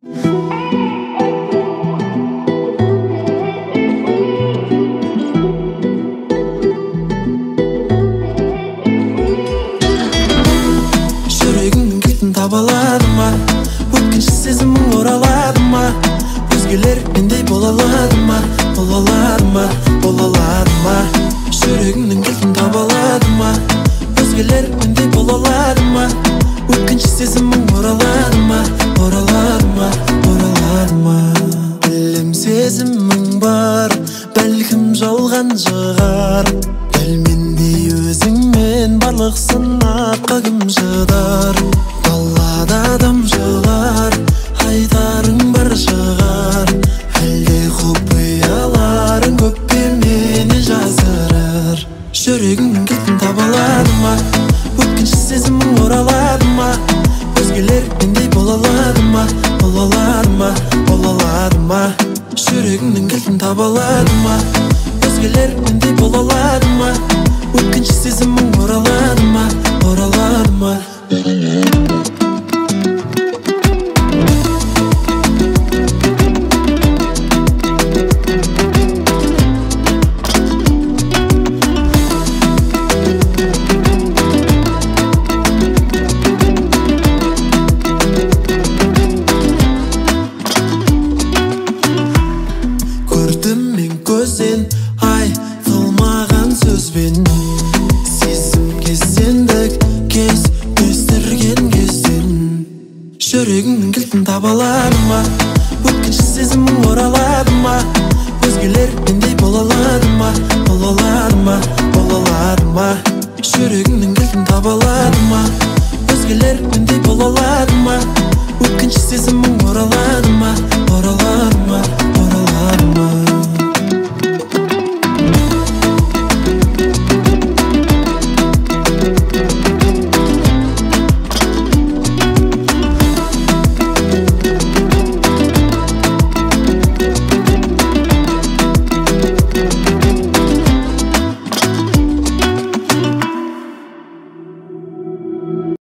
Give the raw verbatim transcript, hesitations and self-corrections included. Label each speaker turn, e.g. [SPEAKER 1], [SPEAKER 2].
[SPEAKER 1] Жүрегіңнің кілтін таба аладың ба? Өткінші сезімің оралады ма? Өзгелер мендей бола алады ма? Бола алады ма? Бола алады ма? Жүрегіңнің кілтін таба аладың ба? Өзгелер мендей бола алады ма? Өткінші сезімің оралады ма? Оралады ма? Оралады ма? Білем сезімің бар, бәлкім жалған шығар. Дәл мендей өзіңмен барлық сынаққа кім шыдар? Далада адам жылар, айтарың бар шығар. Әлде құпияларың көпке мені жасырар. Жүрегіңнің кілтін таба аладың ба? Өткінші сезімің оралады ма? Өзгелер мендей бола алады ма? Бола алады ма? Бола алады ма? Жүрегіңнің кілтін таба аладың ба? Өзгелер мендей бола алады ма? Өткінші сезімің оралады ма? Оралады ма? Көрдім мен көзден айтылмаған сөзбен, сезімге сендік кез өстірген кезден. Жүрегіңнің кілтін таба аладың